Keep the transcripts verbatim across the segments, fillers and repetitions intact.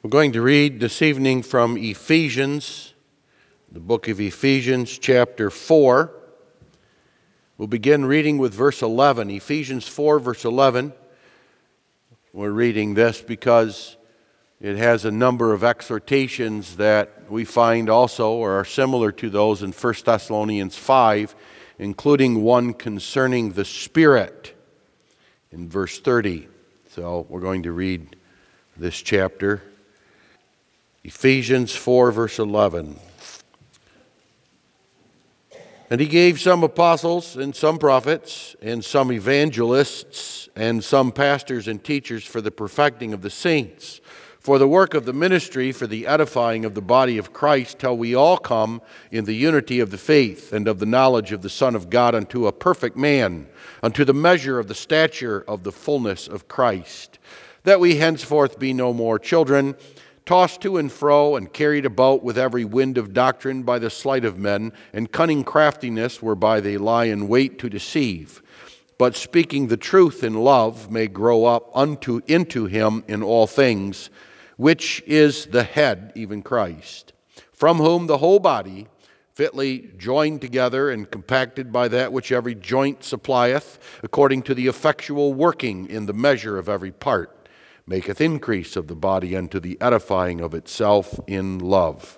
We're going to read this evening from Ephesians, the book of Ephesians, chapter four. We'll begin reading with verse eleven. Ephesians four, verse eleven. We're reading this because it has a number of exhortations that we find also or are similar to those in First Thessalonians five, including one concerning the Spirit in verse thirty. So we're going to read this chapter. Ephesians four, verse eleven. And he gave some apostles and some prophets and some evangelists and some pastors and teachers for the perfecting of the saints, for the work of the ministry, for the edifying of the body of Christ, till we all come in the unity of the faith and of the knowledge of the Son of God unto a perfect man, unto the measure of the stature of the fullness of Christ, that we henceforth be no more children, tossed to and fro and carried about with every wind of doctrine by the sleight of men and cunning craftiness whereby they lie in wait to deceive, but speaking the truth in love may grow up unto into him in all things, which is the head, even Christ, from whom the whole body, fitly joined together and compacted by that which every joint supplieth, according to the effectual working in the measure of every part, maketh increase of the body unto the edifying of itself in love.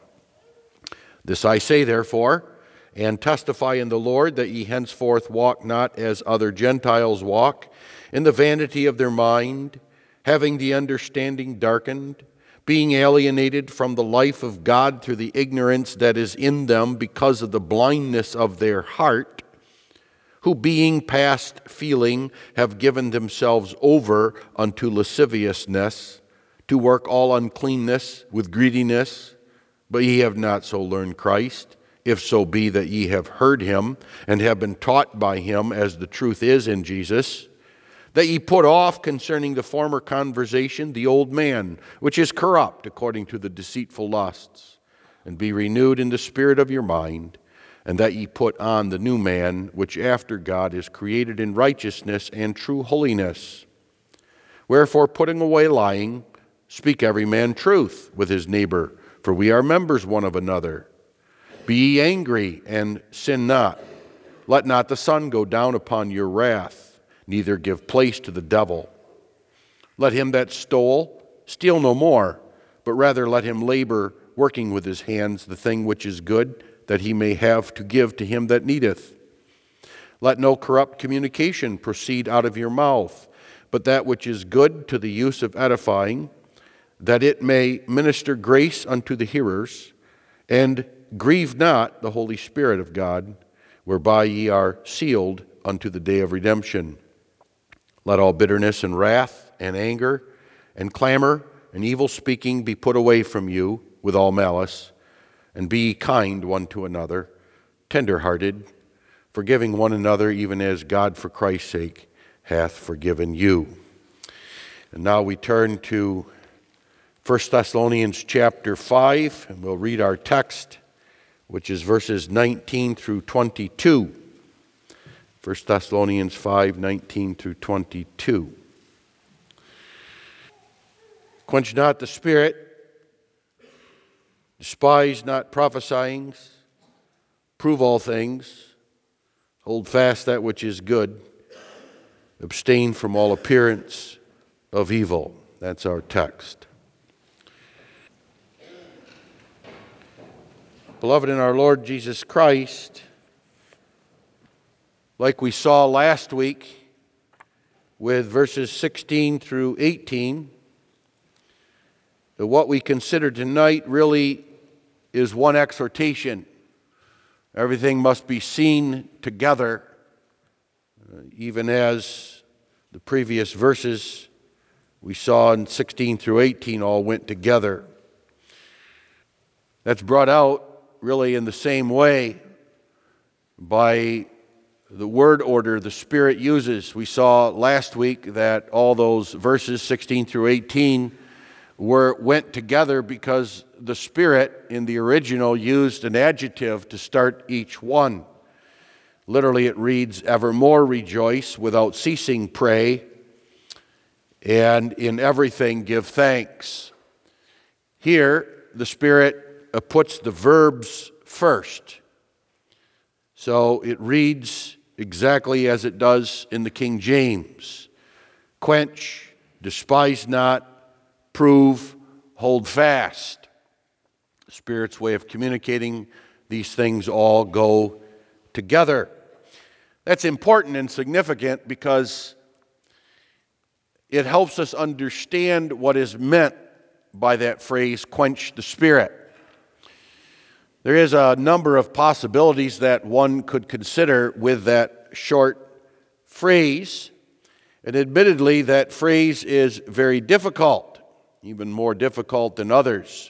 This I say therefore, and testify in the Lord, that ye henceforth walk not as other Gentiles walk, in the vanity of their mind, having the understanding darkened, being alienated from the life of God through the ignorance that is in them because of the blindness of their heart, who being past feeling have given themselves over unto lasciviousness, to work all uncleanness with greediness. But ye have not so learned Christ, if so be that ye have heard him, and have been taught by him, as the truth is in Jesus, that ye put off concerning the former conversation the old man, which is corrupt according to the deceitful lusts, and be renewed in the spirit of your mind, and that ye put on the new man, which after God is created in righteousness and true holiness. Wherefore, putting away lying, speak every man truth with his neighbor, for we are members one of another. Be ye angry, and sin not. Let not the sun go down upon your wrath, neither give place to the devil. Let him that stole steal no more, but rather let him labor, working with his hands the thing which is good, that he may have to give to him that needeth. Let no corrupt communication proceed out of your mouth, but that which is good to the use of edifying, that it may minister grace unto the hearers, and grieve not the Holy Spirit of God, whereby ye are sealed unto the day of redemption. Let all bitterness and wrath and anger and clamor and evil speaking be put away from you with all malice, and be ye kind one to another, tender-hearted, forgiving one another, even as God for Christ's sake hath forgiven you. And now we turn to First Thessalonians chapter five, and we'll read our text, which is verses nineteen through twenty-two. First Thessalonians five, nineteen through twenty-two. Quench not the spirit, despise not prophesying, prove all things, hold fast that which is good, abstain from all appearance of evil. That's our text. Beloved in our Lord Jesus Christ, like we saw last week with verses sixteen through eighteen, that what we consider tonight really is one exhortation. Everything must be seen together, uh, even as the previous verses we saw in sixteen through eighteen all went together. That's brought out really in the same way by the word order the Spirit uses. We saw last week that all those verses, sixteen through eighteen, were went together because the Spirit in the original used an adjective to start each one. Literally it reads, evermore rejoice, without ceasing pray, and in everything give thanks. Here, the Spirit uh, puts the verbs first. So it reads exactly as it does in the King James. Quench, despise not, prove, hold fast. The Spirit's way of communicating these things all go together. That's important and significant because it helps us understand what is meant by that phrase, quench the Spirit. There is a number of possibilities that one could consider with that short phrase. And admittedly, that phrase is very difficult, even more difficult than others.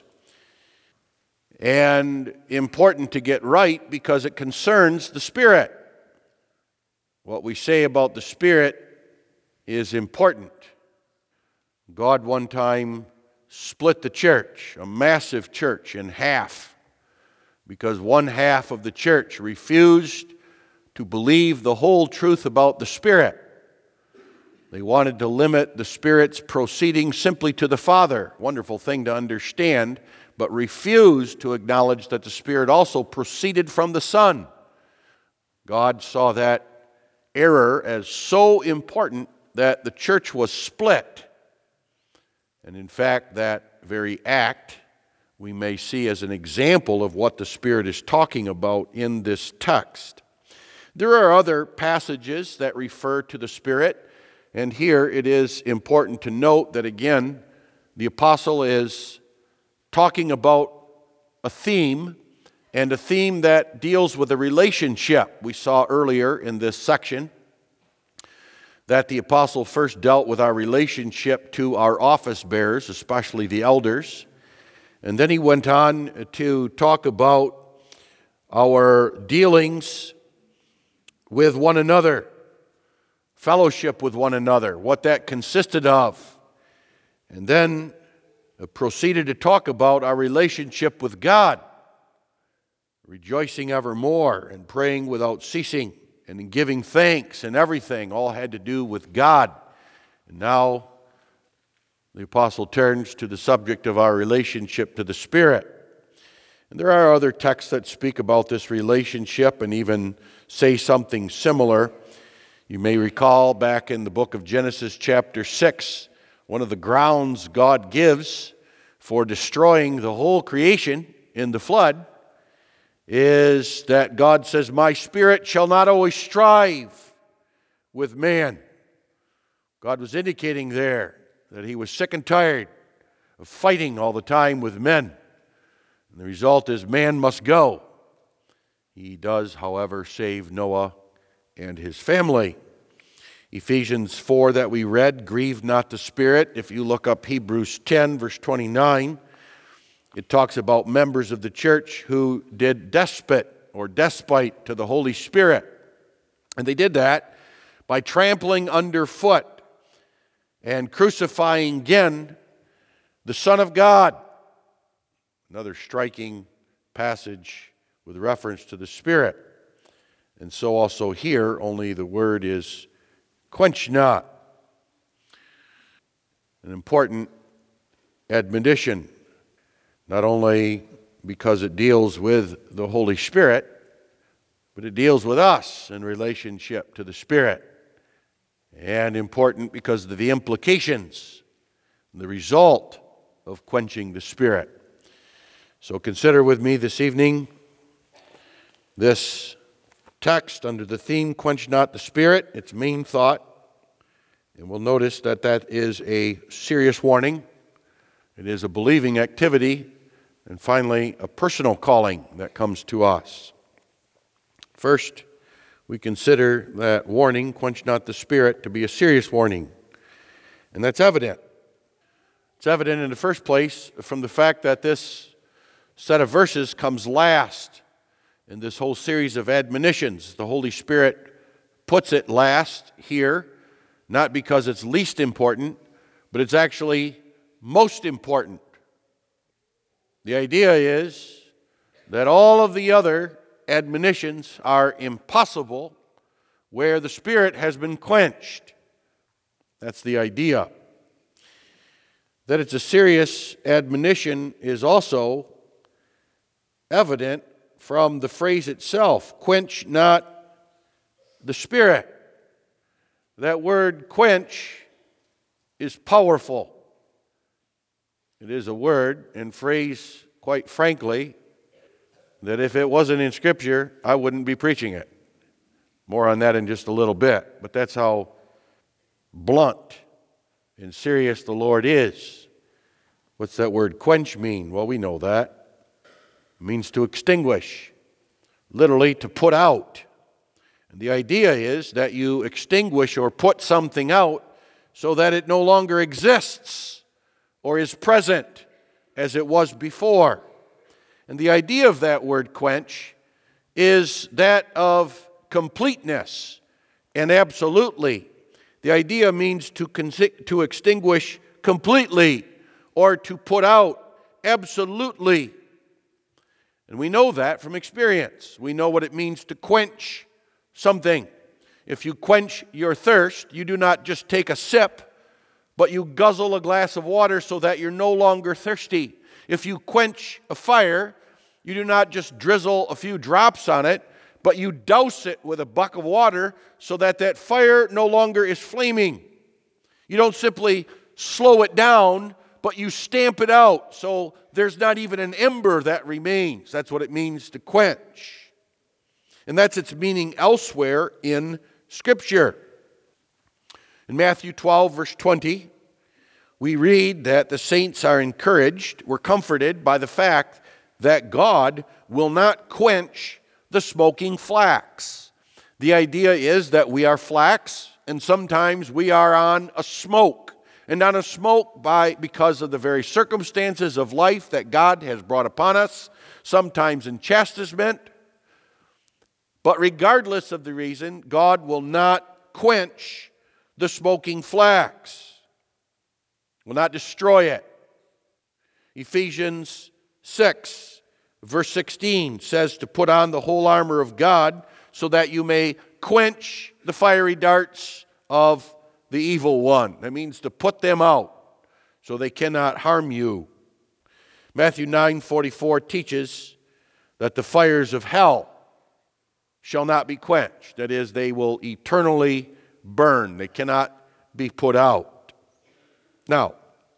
And important to get right because it concerns the Spirit. What we say about the Spirit is important. God one time split the church, a massive church, in half because one half of the church refused to believe the whole truth about the Spirit. They wanted to limit the Spirit's proceeding simply to the Father. Wonderful thing to understand, but refused to acknowledge that the Spirit also proceeded from the Son. God saw that error as so important that the church was split. And in fact, that very act we may see as an example of what the Spirit is talking about in this text. There are other passages that refer to the Spirit, and here it is important to note that again, the apostle is talking about a theme, and a theme that deals with a relationship. We saw earlier in this section that the apostle first dealt with our relationship to our office bearers, especially the elders. And then he went on to talk about our dealings with one another, fellowship with one another, what that consisted of. And then proceeded to talk about our relationship with God, rejoicing evermore and praying without ceasing and in giving thanks and everything, all had to do with God. And now the apostle turns to the subject of our relationship to the Spirit. And there are other texts that speak about this relationship and even say something similar. You may recall back in the book of Genesis chapter six, one of the grounds God gives for destroying the whole creation in the flood is that God says, "My Spirit shall not always strive with man." God was indicating there that he was sick and tired of fighting all the time with men. And the result is man must go. He does, however, save Noah and his family. Ephesians four that we read, grieve not the Spirit. If you look up Hebrews ten, verse twenty-nine, it talks about members of the church who did despot or despite to the Holy Spirit. And they did that by trampling underfoot and crucifying again the Son of God. Another striking passage with reference to the Spirit. And so also here, only the word is quench not. An important admonition, not only because it deals with the Holy Spirit, but it deals with us in relationship to the Spirit. And important because of the implications, the result of quenching the Spirit. So consider with me this evening this text under the theme, quench not the Spirit, its main thought. And we'll notice that that is a serious warning. It is a believing activity. And finally, a personal calling that comes to us. First, we consider that warning, quench not the Spirit, to be a serious warning. And that's evident. It's evident in the first place from the fact that this set of verses comes last in this whole series of admonitions. The Holy Spirit puts it last here, not because it's least important, but it's actually most important. The idea is that all of the other admonitions are impossible where the Spirit has been quenched. That's the idea. That it's a serious admonition is also evident from the phrase itself, quench not the Spirit. That word quench is powerful. It is a word and phrase, quite frankly, that if it wasn't in Scripture, I wouldn't be preaching it. More on that in just a little bit. But that's how blunt and serious the Lord is. What's that word quench mean? Well, we know that. It means to extinguish, literally to put out. And the idea is that you extinguish or put something out so that it no longer exists or is present as it was before. And the idea of that word quench is that of completeness and absolutely. The idea means to, to extinguish completely or to put out absolutely. And we know that from experience. We know what it means to quench something. If you quench your thirst, you do not just take a sip, but you guzzle a glass of water so that you're no longer thirsty. If you quench a fire, you do not just drizzle a few drops on it, but you douse it with a bucket of water so that that fire no longer is flaming. You don't simply slow it down, but you stamp it out so there's not even an ember that remains. That's what it means to quench. And that's its meaning elsewhere in Scripture. In Matthew twelve, verse twenty, we read that the saints are encouraged, we're comforted by the fact that God will not quench the smoking flax. The idea is that we are flax, and sometimes we are on a smoke. And on a smoke by because of the very circumstances of life that God has brought upon us, sometimes in chastisement. But regardless of the reason, God will not quench the smoking flax, will not destroy it. Ephesians six, verse sixteen says to put on the whole armor of God so that you may quench the fiery darts of the evil one. That means to put them out so they cannot harm you. Matthew nine forty-four teaches that the fires of hell shall not be quenched. That is, they will eternally burn. They cannot be put out. Now,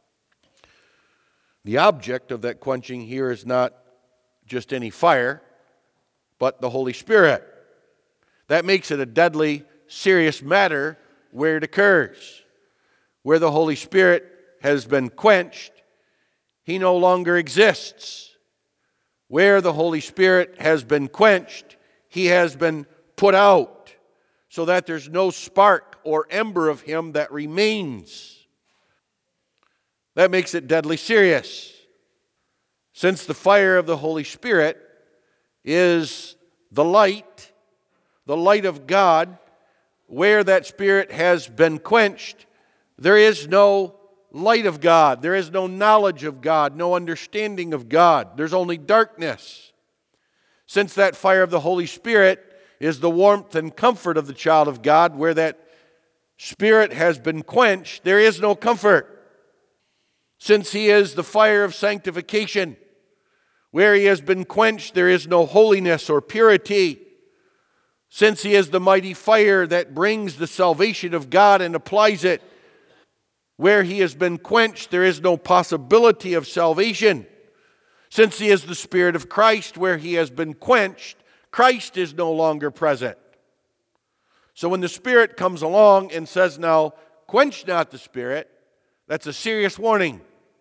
the object of that quenching here is not just any fire, but the Holy Spirit. That makes it a deadly, serious matter where it occurs. Where the Holy Spirit has been quenched, He no longer exists. Where the Holy Spirit has been quenched, He has been put out, so that there's no spark or ember of Him that remains. That makes it deadly serious. Since the fire of the Holy Spirit is the light, the light of God, where that Spirit has been quenched, there is no light of God. There is no knowledge of God, no understanding of God. There's only darkness. Since that fire of the Holy Spirit is the warmth and comfort of the child of God, where that Spirit has been quenched, there is no comfort. Since He is the fire of sanctification, where He has been quenched, there is no holiness or purity. Since He is the mighty fire that brings the salvation of God and applies it, where He has been quenched, there is no possibility of salvation. Since He is the Spirit of Christ, where He has been quenched, Christ is no longer present. So when the Spirit comes along and says, now, quench not the Spirit, that's a serious warning.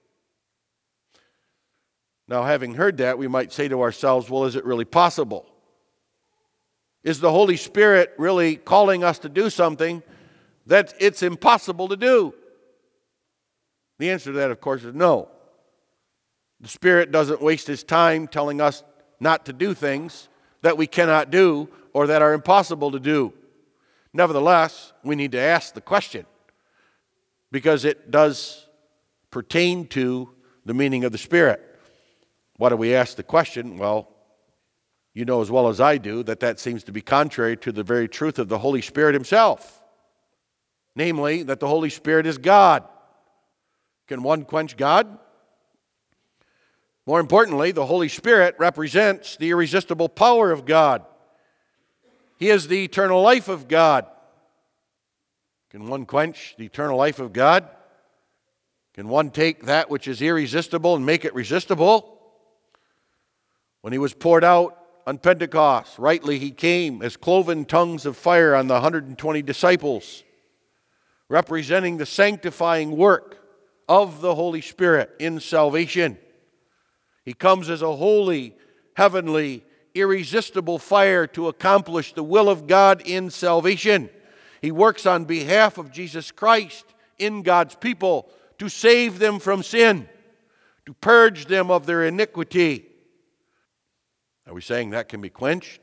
Now, having heard that, we might say to ourselves, well, is it really possible? Is the Holy Spirit really calling us to do something that it's impossible to do? The answer to that, of course, is no. The Spirit doesn't waste His time telling us not to do things that we cannot do or that are impossible to do. Nevertheless, we need to ask the question, because it does pertain to the meaning of the Spirit. Why do we ask the question? Well, you know as well as I do that that seems to be contrary to the very truth of the Holy Spirit Himself. Namely, that the Holy Spirit is God. Can one quench God? More importantly, the Holy Spirit represents the irresistible power of God. He is the eternal life of God. Can one quench the eternal life of God? Can one take that which is irresistible and make it resistible? When he was poured out on Pentecost, rightly he came as cloven tongues of fire on the one hundred twenty disciples, representing the sanctifying work of the Holy Spirit in salvation. He comes as a holy, heavenly, irresistible fire to accomplish the will of God in salvation. He works on behalf of Jesus Christ in God's people to save them from sin, to purge them of their iniquity. Are we saying that can be quenched?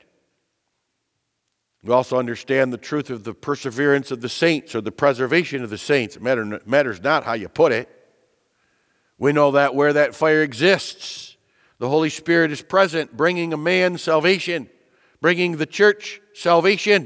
We also understand the truth of the perseverance of the saints, or the preservation of the saints. It matter, matters not how you put it. We know that where that fire exists, the Holy Spirit is present, bringing a man salvation, bringing the church salvation.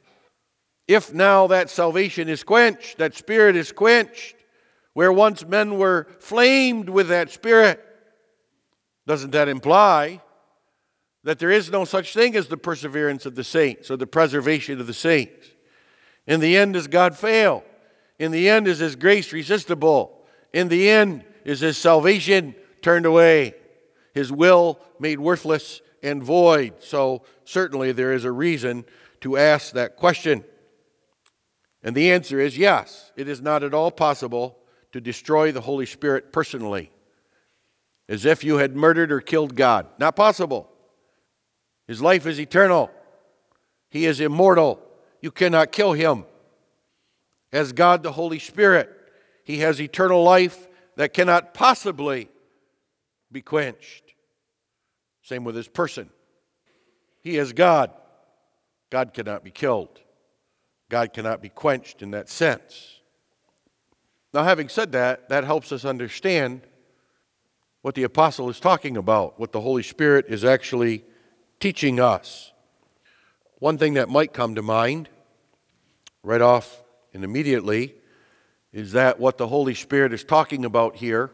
If now that salvation is quenched, that Spirit is quenched, where once men were flamed with that Spirit, doesn't that imply that there is no such thing as the perseverance of the saints or the preservation of the saints? In the end, does God fail? In the end, is His grace resistible? In the end, is His salvation turned away? His will made worthless and void? So certainly there is a reason to ask that question. And the answer is yes. It is not at all possible to destroy the Holy Spirit personally, as if you had murdered or killed God. Not possible. His life is eternal. He is immortal. You cannot kill Him. As God the Holy Spirit, He has eternal life that cannot possibly be quenched. Same with His person. He is God. God cannot be killed. God cannot be quenched in that sense. Now, having said that, that helps us understand what the apostle is talking about, what the Holy Spirit is actually teaching us. One thing that might come to mind right off and immediately is that what the Holy Spirit is talking about here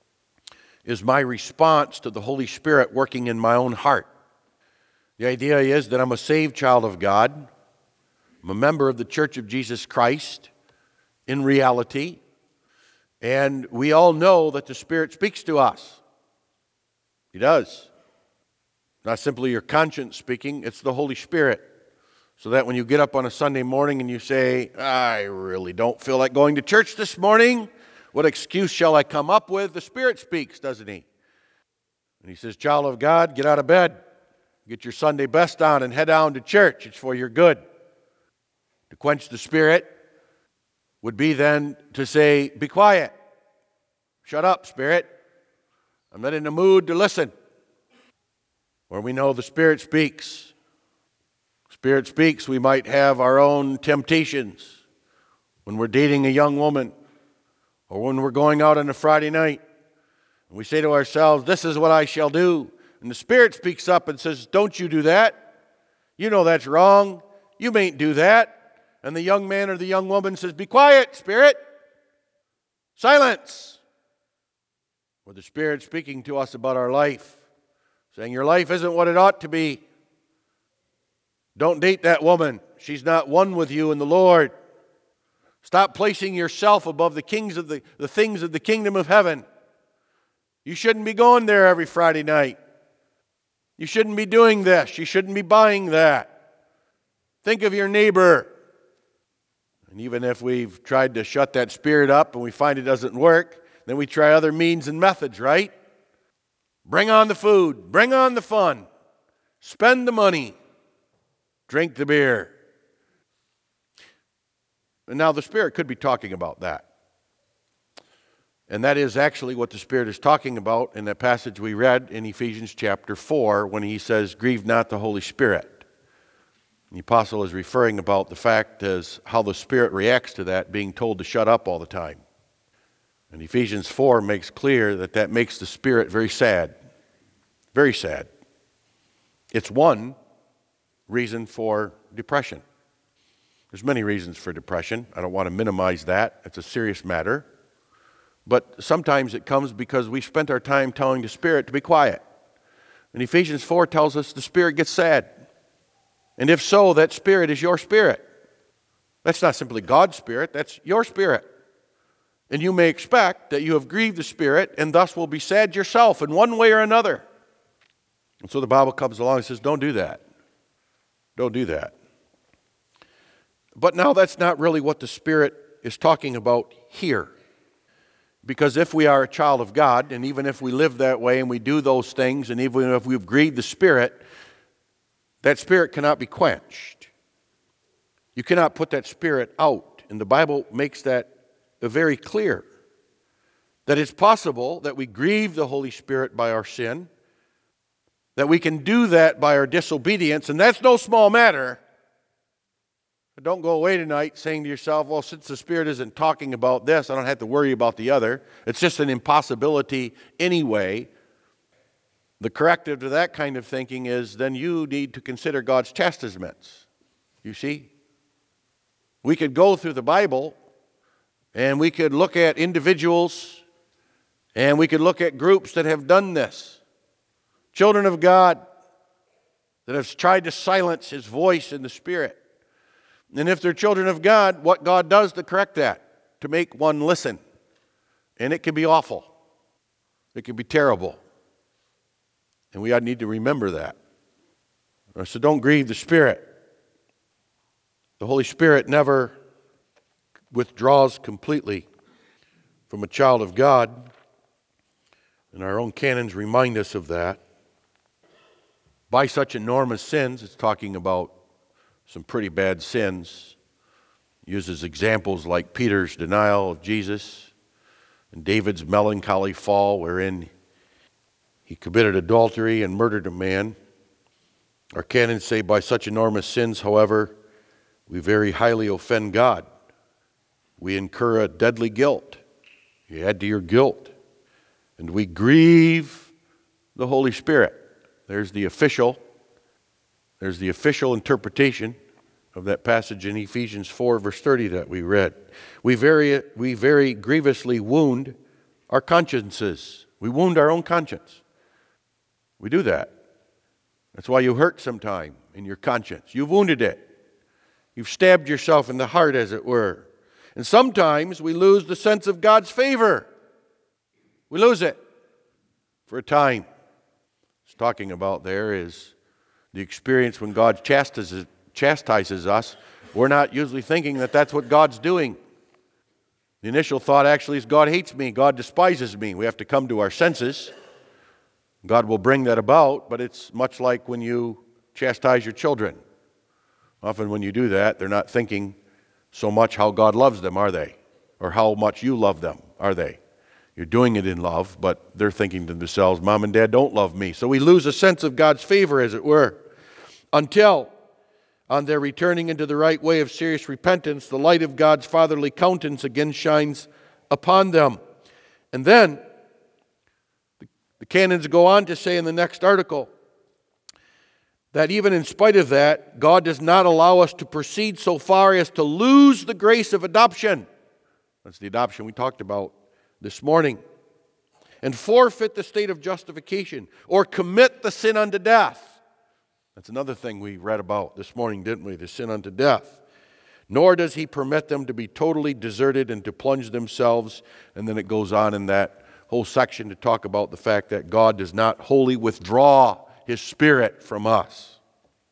is my response to the Holy Spirit working in my own heart. The idea is that I'm a saved child of God. I'm a member of the Church of Jesus Christ in reality. And we all know that the Spirit speaks to us. He does. Not simply your conscience speaking, it's the Holy Spirit. So that when you get up on a Sunday morning and you say, I really don't feel like going to church this morning, what excuse shall I come up with? The Spirit speaks, doesn't He? And He says, child of God, get out of bed. Get your Sunday best on and head down to church. It's for your good. To quench the Spirit would be then to say, be quiet. Shut up, Spirit. I'm not in the mood to listen. Where we know the Spirit speaks. Spirit speaks, we might have our own temptations when we're dating a young woman or when we're going out on a Friday night. And we say to ourselves, this is what I shall do. And the Spirit speaks up and says, don't you do that. You know that's wrong. You mayn't do that. And the young man or the young woman says, be quiet, Spirit. Silence. Or the Spirit speaking to us about our life, saying your life isn't what it ought to be. Don't date that woman. She's not one with you in the Lord. Stop placing yourself above the kings of the, the things of the kingdom of heaven. You shouldn't be going there every Friday night. You shouldn't be doing this. You shouldn't be buying that. Think of your neighbor. And even if we've tried to shut that spirit up and we find it doesn't work, then we try other means and methods, right? Bring on the food. Bring on the fun. Spend the money. Drink the beer. And now the Spirit could be talking about that. And that is actually what the Spirit is talking about in that passage we read in Ephesians chapter four when he says, grieve not the Holy Spirit. The apostle is referring about the fact as how the Spirit reacts to that, being told to shut up all the time. And Ephesians four makes clear that that makes the Spirit very sad. Very sad. It's one reason for depression. There's many reasons for depression. I don't want to minimize that. It's a serious matter. But sometimes it comes because we spent our time telling the Spirit to be quiet. And Ephesians four tells us the Spirit gets sad. And if so, that Spirit is your spirit. That's not simply God's Spirit, that's your spirit. And you may expect that you have grieved the Spirit and thus will be sad yourself in one way or another. And so the Bible comes along and says, don't do that. Don't do that. But now that's not really what the Spirit is talking about here. Because if we are a child of God, and even if we live that way and we do those things, and even if we've grieved the Spirit, that Spirit cannot be quenched. You cannot put that Spirit out. And the Bible makes that very clear. That it's possible that we grieve the Holy Spirit by our sin, that we can do that by our disobedience, and that's no small matter. But don't go away tonight saying to yourself, well, since the Spirit isn't talking about this, I don't have to worry about the other. It's just an impossibility anyway. The corrective to that kind of thinking is then you need to consider God's chastisements. You see? We could go through the Bible and we could look at individuals and we could look at groups that have done this. Children of God that have tried to silence His voice in the Spirit. And if they're children of God, what God does to correct that, to make one listen. And it can be awful. It can be terrible. And we need to remember that. So don't grieve the Spirit. The Holy Spirit never withdraws completely from a child of God. And our own canons remind us of that. By such enormous sins, it's talking about some pretty bad sins. Uses examples like Peter's denial of Jesus and David's melancholy fall wherein he committed adultery and murdered a man. Our canons say by such enormous sins, however, we very highly offend God. We incur a deadly guilt. You add to your guilt. And we grieve the Holy Spirit. There's the official, there's the official interpretation of that passage in Ephesians four, verse thirty that we read. We very, we very grievously wound our consciences. We wound our own conscience. We do that. That's why you hurt sometime in your conscience. You've wounded it. You've stabbed yourself in the heart, as it were. And sometimes we lose the sense of God's favor. We lose it for a time. It's talking about there is the experience when God chastises, chastises us. We're not usually thinking that that's what God's doing. The initial thought actually is God hates me, God despises me. We have to come to our senses. God will bring that about, but it's much like when you chastise your children. Often when you do that, they're not thinking so much how God loves them, are they? Or how much you love them, are they? You're doing it in love, but they're thinking to themselves, Mom and Dad don't love me. So we lose a sense of God's favor, as it were, until on their returning into the right way of serious repentance, the light of God's fatherly countenance again shines upon them. And then the canons go on to say in the next article that even in spite of that, God does not allow us to proceed so far as to lose the grace of adoption. That's the adoption we talked about this morning. And forfeit the state of justification or commit the sin unto death. That's another thing we read about this morning, didn't we? The sin unto death. Nor does He permit them to be totally deserted and to plunge themselves. And then it goes on in that whole section to talk about the fact that God does not wholly withdraw His Spirit from us.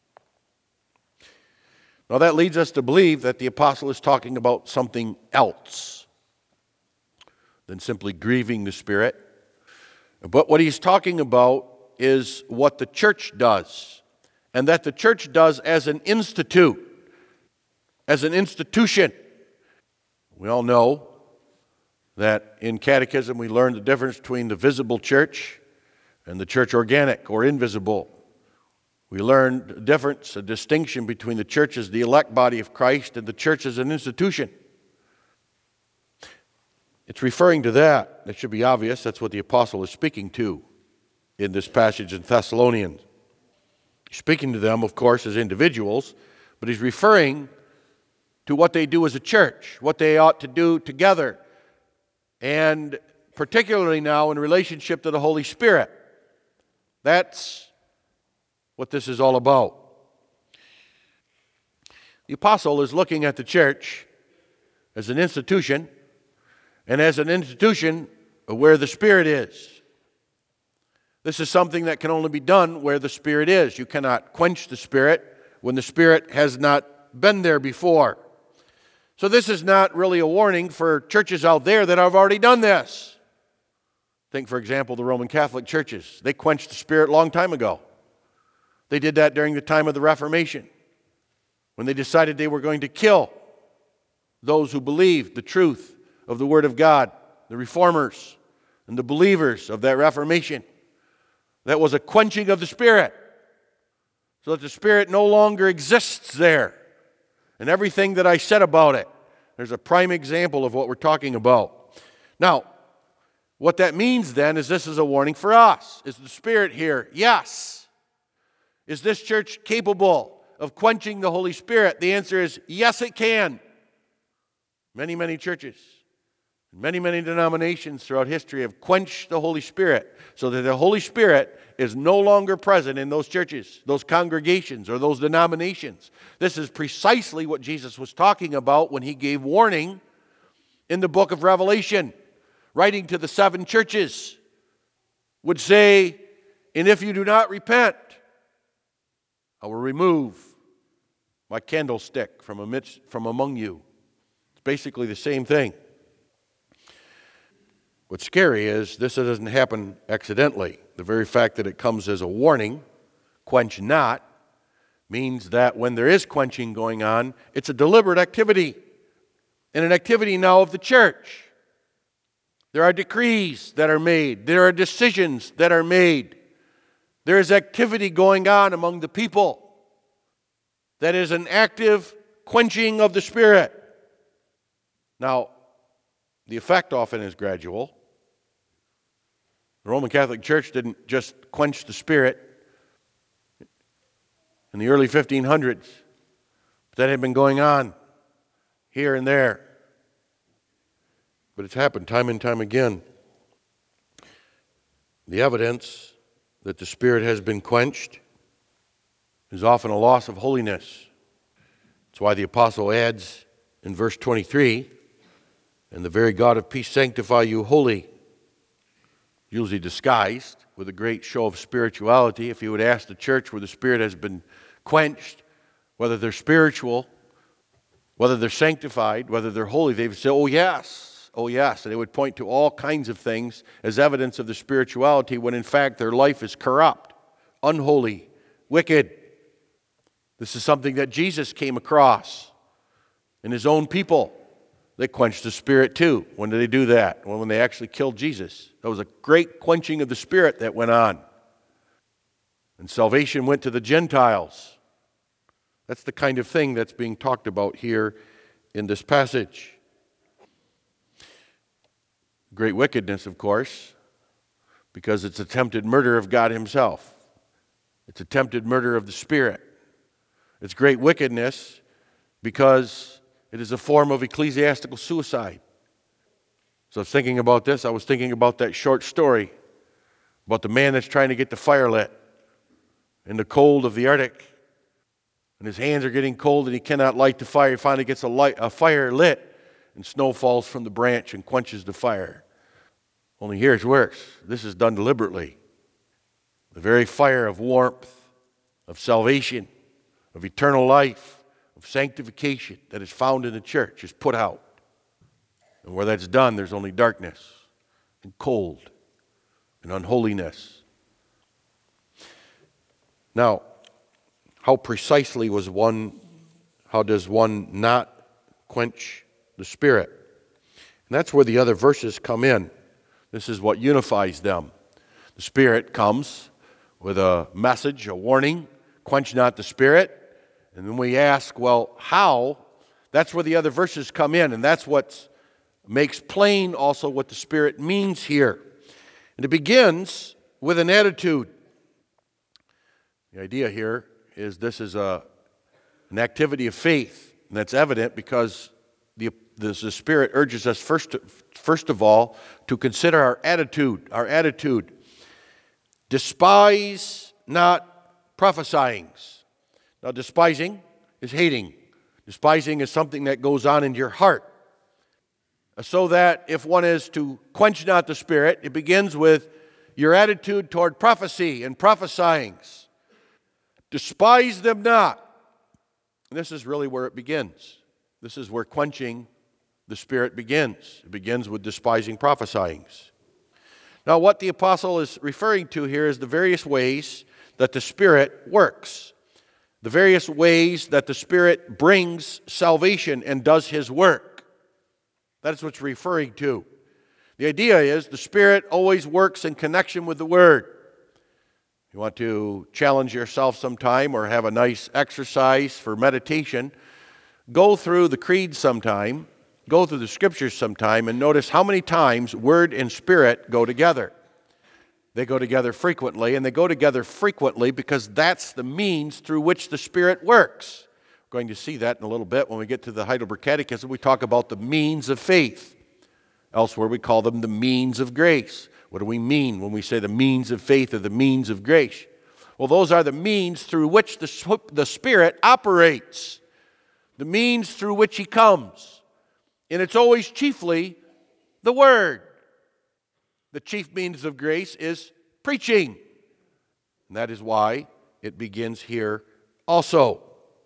Now that leads us to believe that the apostle is talking about something else than simply grieving the Spirit. But what he's talking about is what the church does, and that the church does as an institute, as an institution. We all know that in catechism we learn the difference between the visible church and the church organic or invisible. We learned a difference, a distinction between the church as the elect body of Christ and the church as an institution. It's referring to that. That should be obvious. That's what the apostle is speaking to in this passage in Thessalonians. He's speaking to them, of course, as individuals, but he's referring to what they do as a church, what they ought to do together and particularly now in relationship to the Holy Spirit. That's what this is all about. The apostle is looking at the church as an institution, and as an institution where the Spirit is. This is something that can only be done where the Spirit is. You cannot quench the Spirit when the Spirit has not been there before. So this is not really a warning for churches out there that have already done this. Think, for example, the Roman Catholic churches. They quenched the Spirit a long time ago. They did that during the time of the Reformation, when they decided they were going to kill those who believed the truth of the Word of God, the Reformers and the believers of that Reformation. That was a quenching of the Spirit, so that the Spirit no longer exists there. And everything that I said about it, there's a prime example of what we're talking about. Now, what that means then is this is a warning for us. Is the Spirit here? Yes. Is this church capable of quenching the Holy Spirit? The answer is yes, it can. Many, many churches, many, many denominations throughout history have quenched the Holy Spirit so that the Holy Spirit is no longer present in those churches, those congregations, or those denominations. This is precisely what Jesus was talking about when he gave warning in the book of Revelation, writing to the seven churches, would say, "And if you do not repent, I will remove my candlestick from amidst, from among you." It's basically the same thing. What's scary is this doesn't happen accidentally. The very fact that it comes as a warning, quench not, means that when there is quenching going on, it's a deliberate activity, and an activity now of the church. There are decrees that are made. There are decisions that are made. There is activity going on among the people that is an active quenching of the Spirit. Now, the effect often is gradual. The Roman Catholic Church didn't just quench the Spirit in the early fifteen hundreds. But that had been going on here and there. But it's happened time and time again. The evidence that the Spirit has been quenched is often a loss of holiness. That's why the apostle adds in verse twenty-three, "And the very God of peace sanctify you wholly," usually disguised with a great show of spirituality. If you would ask the church where the Spirit has been quenched, whether they're spiritual, whether they're sanctified, whether they're holy, they would say, "Oh yes, oh yes." And they would point to all kinds of things as evidence of the spirituality when in fact their life is corrupt, unholy, wicked. This is something that Jesus came across in his own people. They quenched the Spirit too. When did they do that? Well, when they actually killed Jesus. There was a great quenching of the Spirit that went on. And salvation went to the Gentiles. That's the kind of thing that's being talked about here in this passage. Great wickedness, of course, because it's attempted murder of God himself. It's attempted murder of the Spirit. It's great wickedness because it is a form of ecclesiastical suicide. So I was thinking about this. I was thinking about that short story about the man that's trying to get the fire lit in the cold of the Arctic. And his hands are getting cold and he cannot light the fire. He finally gets a, light, a fire lit and snow falls from the branch and quenches the fire. Only here's worse. This is done deliberately. The very fire of warmth, of salvation, of eternal life, of sanctification that is found in the church is put out. And where that's done, there's only darkness and cold and unholiness. Now, how precisely was one, how does one not quench the Spirit? And that's where the other verses come in. This is what unifies them. The Spirit comes with a message, a warning, quench not the Spirit. And then we ask, well, how? That's where the other verses come in, and that's what makes plain also what the Spirit means here. And it begins with an attitude. The idea here is this is a, an activity of faith, and that's evident because the the, the Spirit urges us first, first of all to consider our attitude. Our attitude. Despise not prophesying. Now, despising is hating. Despising is something that goes on in your heart. So that if one is to quench not the Spirit, it begins with your attitude toward prophecy and prophesying. Despise them not. And this is really where it begins. This is where quenching the Spirit begins. It begins with despising prophesying. Now, what the apostle is referring to here is the various ways that the Spirit works. The various ways that the Spirit brings salvation and does His work. That's what it's referring to. The idea is the Spirit always works in connection with the Word. You want to challenge yourself sometime or have a nice exercise for meditation, go through the creed sometime, go through the Scriptures sometime, and notice how many times Word and Spirit go together. They go together frequently, and they go together frequently because that's the means through which the Spirit works. We're going to see that in a little bit when we get to the Heidelberg Catechism. We talk about the means of faith. Elsewhere we call them the means of grace. What do we mean when we say the means of faith or the means of grace? Well, those are the means through which the, the Spirit operates. The means through which He comes. And it's always chiefly the Word. The chief means of grace is preaching. And that is why it begins here also.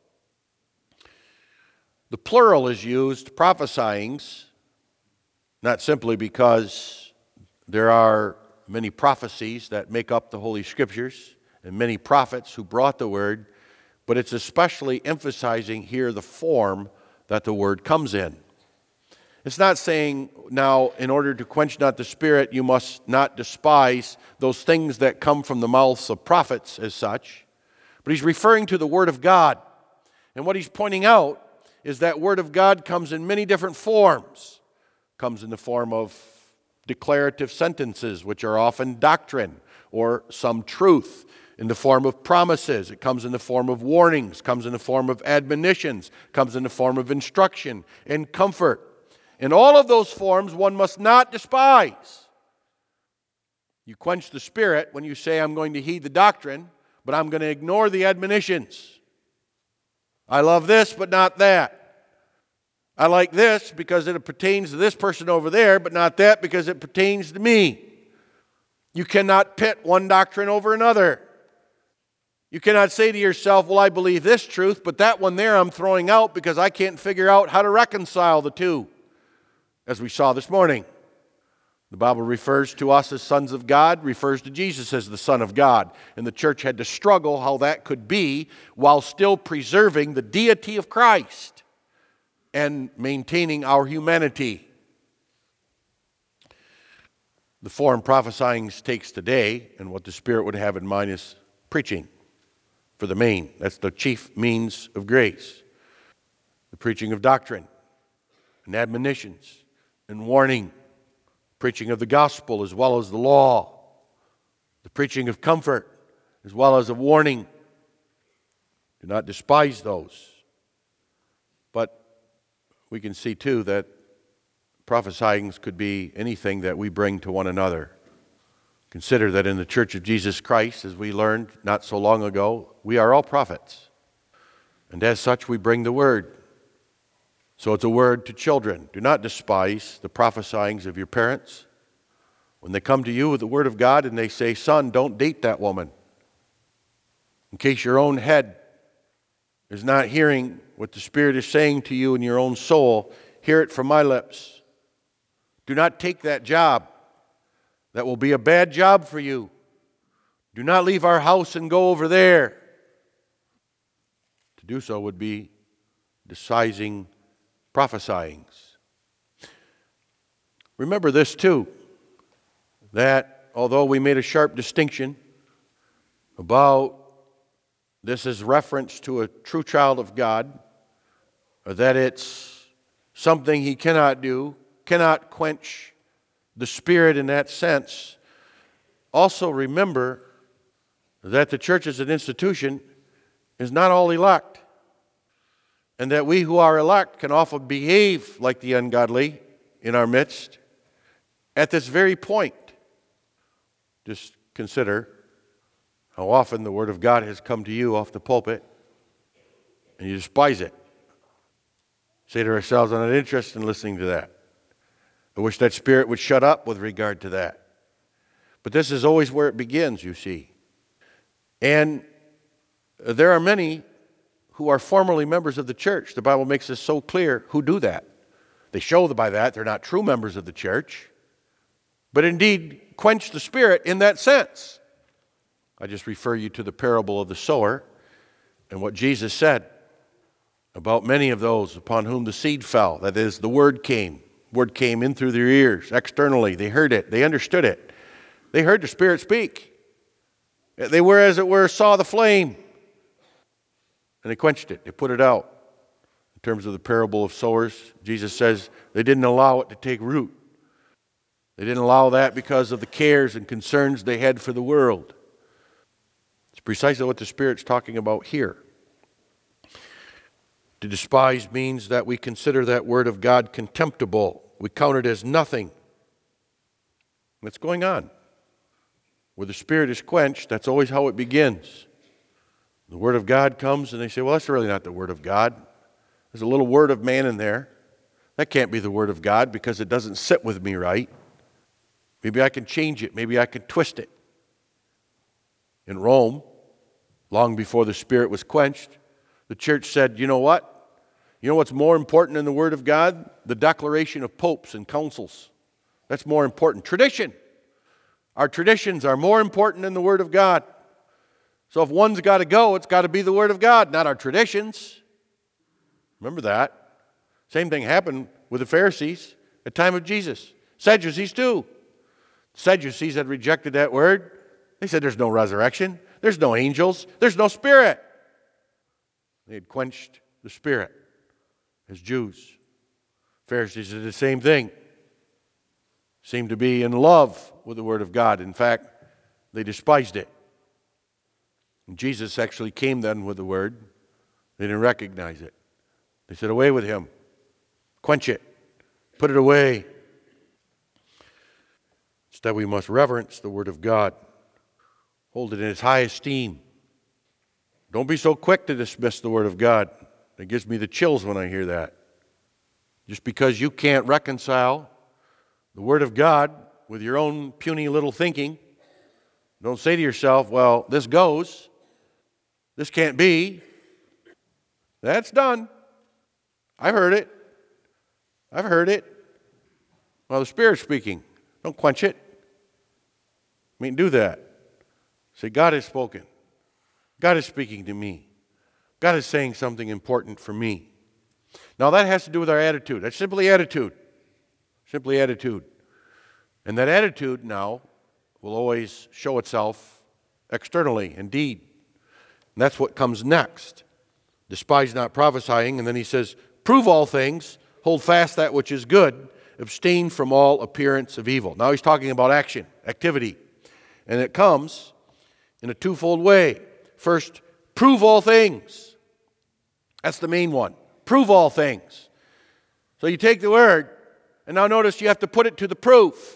The plural is used, prophesyings, not simply because there are many prophecies that make up the Holy Scriptures and many prophets who brought the Word, but it's especially emphasizing here the form that the Word comes in. It's not saying now, in order to quench not the Spirit, you must not despise those things that come from the mouths of prophets as such, but he's referring to the Word of God. And what he's pointing out is that Word of God comes in many different forms. It comes in the form of declarative sentences, which are often doctrine or some truth. In the form of promises. It comes in the form of warnings. Comes in the form of admonitions. Comes in the form of instruction and comfort. In all of those forms, one must not despise. You quench the Spirit when you say, I'm going to heed the doctrine, but I'm going to ignore the admonitions. I love this, but not that. I like this because it pertains to this person over there, but not that because it pertains to me. You cannot pit one doctrine over another. You cannot say to yourself, well, I believe this truth, but that one there I'm throwing out because I can't figure out how to reconcile the two, as we saw this morning. The Bible refers to us as sons of God, refers to Jesus as the Son of God. And the church had to struggle how that could be while still preserving the deity of Christ and maintaining our humanity. The form prophesying takes today, and what the Spirit would have in mind is preaching for the main. That's the chief means of grace. The preaching of doctrine and admonitions and warning. Preaching of the gospel as well as the law. The preaching of comfort as well as of warning. Do not despise those. But we can see too that prophesying could be anything that we bring to one another. Consider that in the Church of Jesus Christ, as we learned not so long ago, we are all prophets. And as such, we bring the word. So it's a word to children. Do not despise the prophesyings of your parents. When they come to you with the word of God and they say, son, don't date that woman. In case your own head is not hearing what the Spirit is saying to you in your own soul, hear it from my lips. Do not take that job. That will be a bad job for you. Do not leave our house and go over there. To do so would be despising prophesyings. Remember this too, that although we made a sharp distinction about this is reference to a true child of God, or that it's something he cannot do, cannot quench the Spirit in that sense, also remember that the church as an institution is not all elect. and that we who are elect can often behave like the ungodly in our midst at this very point. Just consider how often the Word of God has come to you off the pulpit and you despise it. Say to ourselves, I'm not interested in listening to that. I wish that spirit would shut up with regard to that. But this is always where it begins, you see. And there are many who are formerly members of the church. The Bible makes this so clear who do that. They show by that they're not true members of the church, but indeed quench the spirit in that sense. I just refer you to the parable of the sower and what Jesus said about many of those upon whom the seed fell. That is, the word came. Word came in through their ears, externally. They heard it. They understood it. They heard the Spirit speak. They were, as it were, saw the flame. And they quenched it. They put it out. In terms of the parable of sowers, Jesus says they didn't allow it to take root. They didn't allow that because of the cares and concerns they had for the world. It's precisely what the Spirit's talking about here. To despise means that we consider that word of God contemptible. We count it as nothing. What's going on? Where the Spirit is quenched, that's always how it begins. The Word of God comes and they say, well, that's really not the Word of God. There's a little word of man in there. That can't be the Word of God because it doesn't sit with me right. Maybe I can change it. Maybe I can twist it. In Rome, long before the Spirit was quenched, the church said, you know what? You know what's more important than the Word of God? The declaration of popes and councils. That's more important. Tradition. Our traditions are more important than the Word of God. So if one's got to go, it's got to be the Word of God, not our traditions. Remember that. Same thing happened with the Pharisees at the time of Jesus. Sadducees too. Sadducees had rejected that word. They said there's no resurrection. There's no angels. There's no Spirit. They had quenched the Spirit as Jews. Pharisees did the same thing. Seemed to be in love with the Word of God. In fact, they despised it. And Jesus actually came then with the Word. They didn't recognize it. They said, away with him. Quench it. Put it away. Instead, we must reverence the Word of God. Hold it in its high esteem. Don't be so quick to dismiss the Word of God. It gives me the chills when I hear that. Just because you can't reconcile the Word of God with your own puny little thinking, don't say to yourself, well, this goes. This can't be. That's done. I've heard it. I've heard it. Well, the Spirit's speaking. Don't quench it. I mean, do that. Say, God has spoken. God is speaking to me. God is saying something important for me. Now, that has to do with our attitude. That's simply attitude. Simply attitude. And that attitude now will always show itself externally, indeed. And that's what comes next. Despise not prophesying. And then he says, prove all things, hold fast that which is good, abstain from all appearance of evil. Now he's talking about action, activity. And it comes in a twofold way. First, prove all things. That's the main one. Prove all things. So you take the word, and now notice you have to put it to the proof.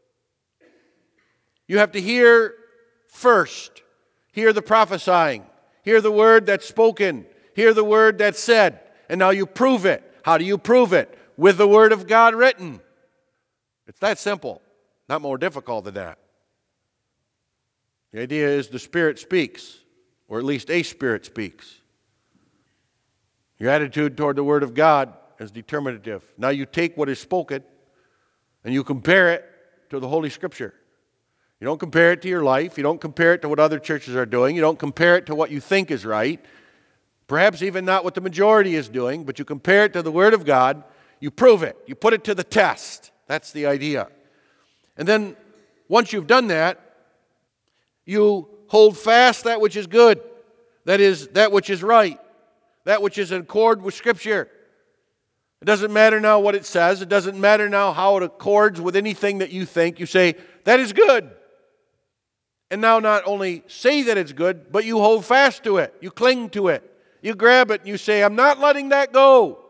You have to hear first. Hear the prophesying. Hear the word that's spoken. Hear the word that's said. And now you prove it. How do you prove it? With the Word of God written. It's that simple. Not more difficult than that. The idea is the Spirit speaks, or at least a Spirit speaks. Your attitude toward the Word of God is determinative. Now you take what is spoken and you compare it to the Holy Scripture. You don't compare it to your life. You don't compare it to what other churches are doing. You don't compare it to what you think is right. Perhaps even not what the majority is doing, but you compare it to the Word of God. You prove it. You put it to the test. That's the idea. And then once you've done that, you hold fast that which is good. That is, that which is right. That which is in accord with Scripture. It doesn't matter now what it says. It doesn't matter now how it accords with anything that you think. You say, that is good. And now not only say that it's good, but you hold fast to it. You cling to it. You grab it and you say, I'm not letting that go.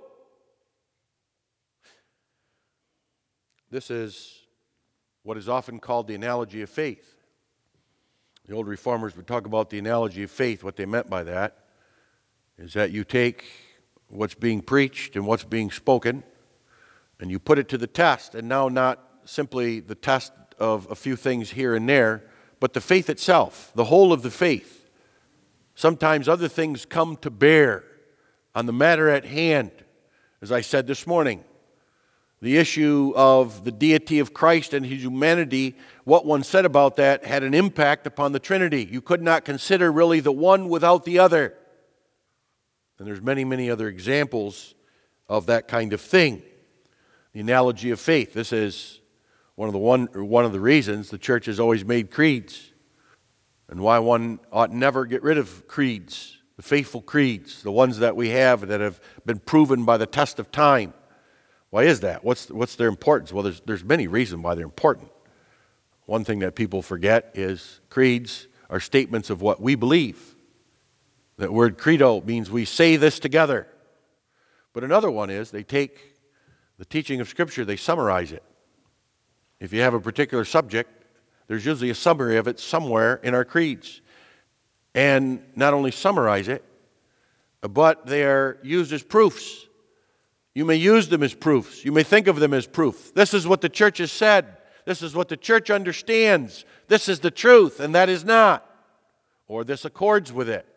This is what is often called the analogy of faith. The old reformers would talk about the analogy of faith. What they meant by that is that you take what's being preached and what's being spoken and you put it to the test, and now not simply the test of a few things here and there, but the faith itself, the whole of the faith. Sometimes other things come to bear on the matter at hand. As I said this morning, the issue of the deity of Christ and his humanity, what one said about that had an impact upon the Trinity. You could not consider really the one without the other. And there's many, many other examples of that kind of thing. The analogy of faith. This is one of the one, or one of the reasons the church has always made creeds, and why one ought never get rid of creeds, the faithful creeds, the ones that we have that have been proven by the test of time. Why is that? What's, what's their importance? Well, there's, there's many reasons why they're important. One thing that people forget is creeds are statements of what we believe. That word credo means we say this together. But another one is they take the teaching of Scripture, they summarize it. If you have a particular subject, there's usually a summary of it somewhere in our creeds. And not only summarize it, but they are used as proofs. You may use them as proofs. You may think of them as proof. This is what the church has said. This is what the church understands. This is the truth, and that is not. Or this accords with it.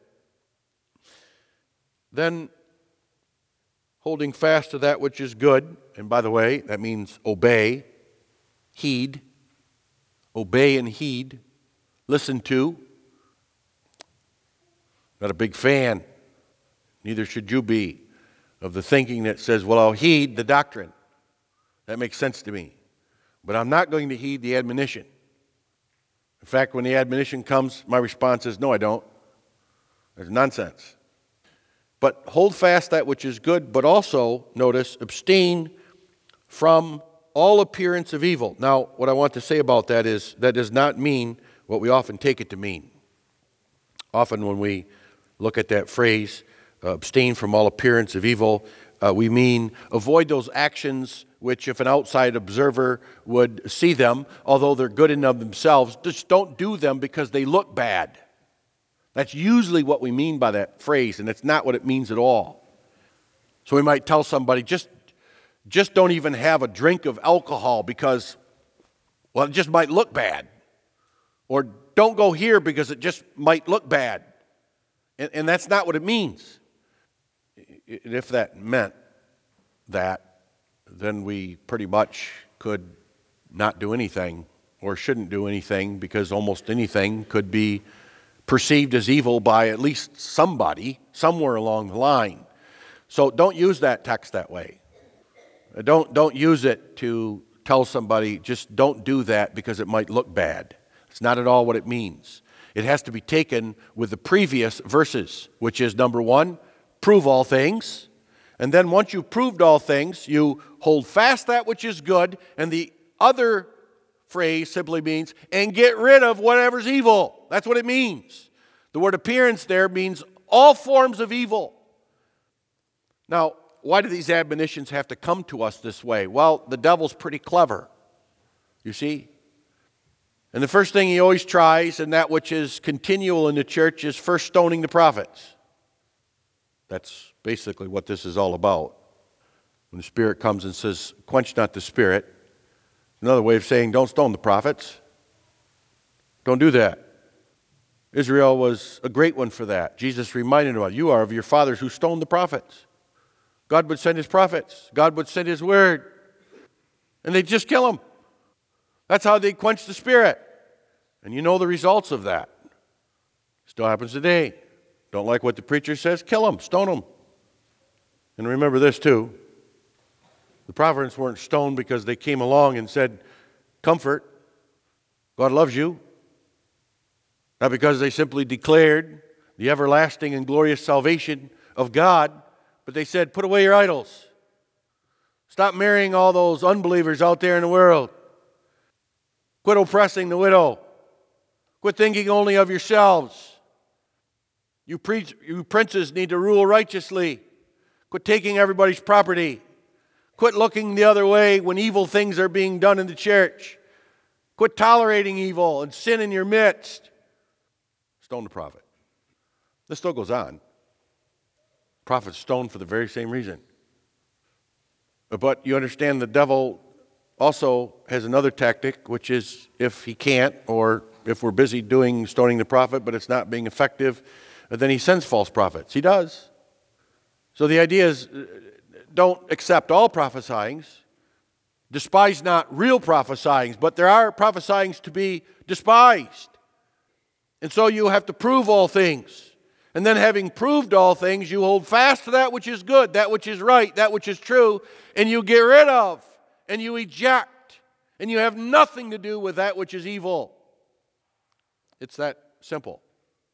Then, holding fast to that which is good, and by the way, that means obey, heed, obey and heed, listen to. Not a big fan, neither should you be, of the thinking that says, well, I'll heed the doctrine. That makes sense to me. But I'm not going to heed the admonition. In fact, when the admonition comes, my response is, no, I don't. That's nonsense. But hold fast that which is good, but also, notice, abstain from all appearance of evil. Now, what I want to say about that is that does not mean what we often take it to mean. Often when we look at that phrase, uh, abstain from all appearance of evil, uh, we mean avoid those actions which if an outside observer would see them, although they're good in of themselves, just don't do them because they look bad. That's usually what we mean by that phrase, and it's not what it means at all. So we might tell somebody, just, just don't even have a drink of alcohol because, well, it just might look bad. Or don't go here because it just might look bad. And, and that's not what it means. And if that meant that, then we pretty much could not do anything or shouldn't do anything, because almost anything could be perceived as evil by at least somebody somewhere along the line. So don't use that text that way. Don't, don't use it to tell somebody, just don't do that because it might look bad. It's not at all what it means. It has to be taken with the previous verses, which is number one, prove all things. And then once you've proved all things, you hold fast that which is good. And the other phrase simply means, and get rid of whatever's evil. That's what it means. The word appearance there means all forms of evil. Now, why do these admonitions have to come to us this way? Well, the devil's pretty clever, you see. And the first thing he always tries, and that which is continual in the church, is first stoning the prophets. That's basically what this is all about. When the Spirit comes and says, quench not the Spirit, another way of saying, don't stone the prophets. Don't do that. Israel was a great one for that. Jesus reminded them, you are of your fathers who stoned the prophets. God would send his prophets. God would send his word. And they'd just kill them. That's how they quench the Spirit. And you know the results of that. Still happens today. Don't like what the preacher says? Kill them, stone them. And remember this too. The prophets weren't stoned because they came along and said, comfort, God loves you. Not because they simply declared the everlasting and glorious salvation of God, but they said, put away your idols. Stop marrying all those unbelievers out there in the world. Quit oppressing the widow. Quit thinking only of yourselves. You, pre- you princes need to rule righteously. Quit taking everybody's property. Quit looking the other way when evil things are being done in the church. Quit tolerating evil and sin in your midst. Stone the prophet. This still goes on. Prophets stoned for the very same reason. But you understand the devil also has another tactic, which is if he can't, or if we're busy doing stoning the prophet, but it's not being effective, then he sends false prophets. He does. So the idea is, don't accept all prophesyings. Despise not real prophesyings, but there are prophesyings to be despised. And so you have to prove all things. And then having proved all things, you hold fast to that which is good, that which is right, that which is true, and you get rid of, and you eject, and you have nothing to do with that which is evil. It's that simple.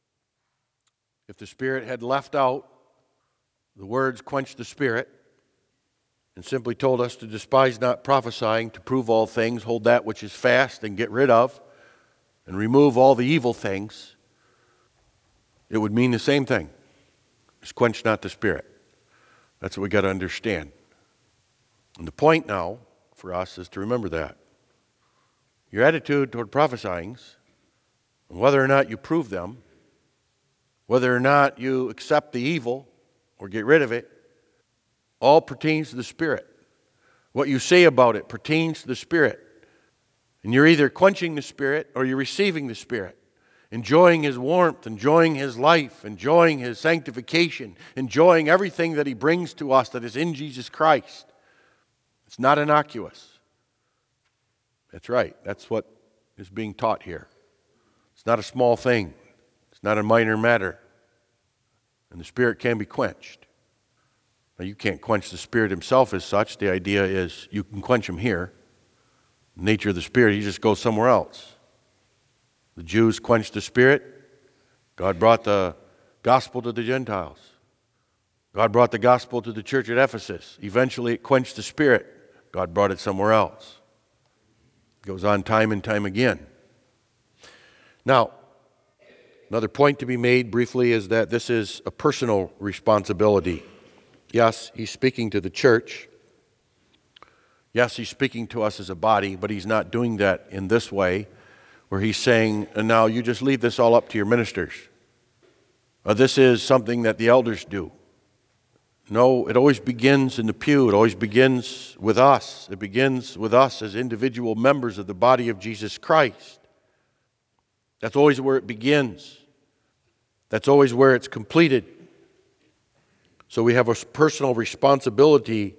If the Spirit had left out the words quench the Spirit and simply told us to despise not prophesying, to prove all things, hold that which is fast and get rid of, and remove all the evil things, it would mean the same thing. Just quench not the Spirit. That's what we got to understand. And the point now for us is to remember that. Your attitude toward prophesying, whether or not you prove them, whether or not you accept the evil or get rid of it, all pertains to the Spirit. What you say about it pertains to the Spirit. And you're either quenching the Spirit or you're receiving the Spirit. Enjoying His warmth, enjoying His life, enjoying His sanctification, enjoying everything that He brings to us that is in Jesus Christ. It's not innocuous. That's right. That's what is being taught here. It's not a small thing. It's not a minor matter. And the Spirit can be quenched. Now, you can't quench the Spirit Himself as such. The idea is you can quench Him here. The nature of the Spirit, He just goes somewhere else. The Jews quenched the Spirit. God brought the gospel to the Gentiles. God brought the gospel to the church at Ephesus. Eventually it quenched the Spirit. God brought it somewhere else. It goes on time and time again. Now, another point to be made briefly is that this is a personal responsibility. Yes, He's speaking to the church. Yes, He's speaking to us as a body, but He's not doing that in this way, where He's saying, and now you just leave this all up to your ministers. Uh, this is something that the elders do. No, it always begins in the pew. It always begins with us. It begins with us as individual members of the body of Jesus Christ. That's always where it begins. That's always where it's completed. So we have a personal responsibility.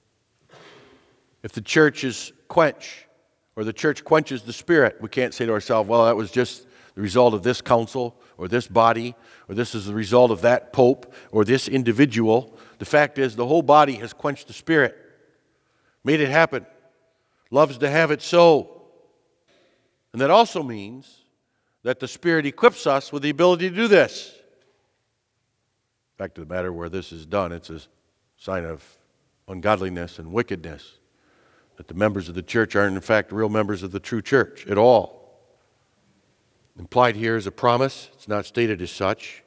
If the church is quenched, or the church quenches the Spirit, we can't say to ourselves, well, that was just the result of this council, or this body, or this is the result of that pope, or this individual. The fact is, the whole body has quenched the Spirit, made it happen, loves to have it so. And that also means that the Spirit equips us with the ability to do this. Back to the matter where this is done, it's a sign of ungodliness and wickedness, that the members of the church aren't in fact real members of the true church at all. Implied here is a promise. It's not stated as such.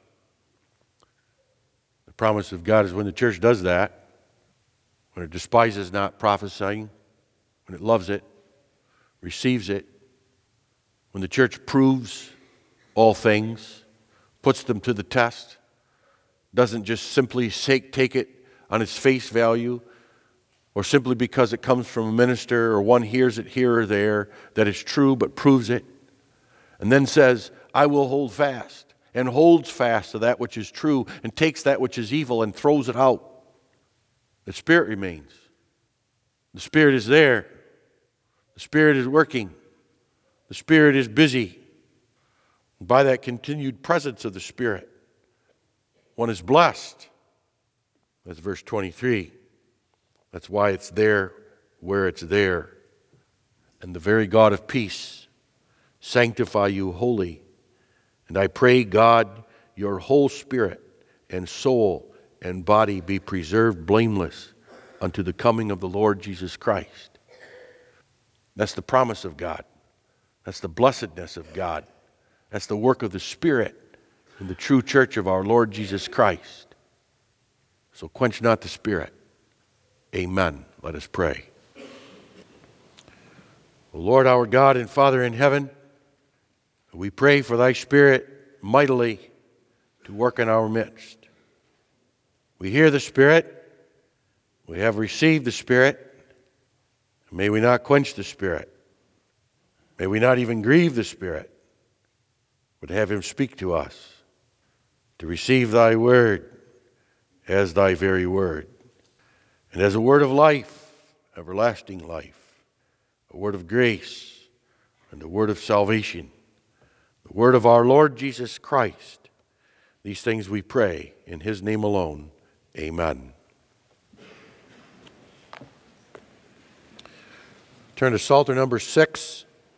The promise of God is when the church does that, when it despises not prophesying, when it loves it, receives it, when the church proves all things, puts them to the test, doesn't just simply take it on its face value, or simply because it comes from a minister or one hears it here or there, that it's true but proves it, and then says, I will hold fast, and holds fast to that which is true, and takes that which is evil and throws it out. The Spirit remains. The Spirit is there. The Spirit is working. The Spirit is busy. And by that continued presence of the Spirit, one is blessed. That's verse twenty-three. That's why it's there where it's there. And the very God of peace sanctify you wholly. And I pray, God, your whole spirit and soul and body be preserved blameless unto the coming of the Lord Jesus Christ. That's the promise of God. That's the blessedness of God. That's the work of the Spirit in the true church of our Lord Jesus Christ. So quench not the Spirit. Amen. Let us pray. O Lord, our God and Father in heaven, we pray for thy Spirit mightily to work in our midst. We hear the Spirit. We have received the Spirit. May we not quench the Spirit. May we not even grieve the Spirit, but have him speak to us to receive thy word as thy very word, and as a word of life, everlasting life, a word of grace, and a word of salvation, the word of our Lord Jesus Christ. These things we pray in his name alone. Amen. Turn to Psalter number six.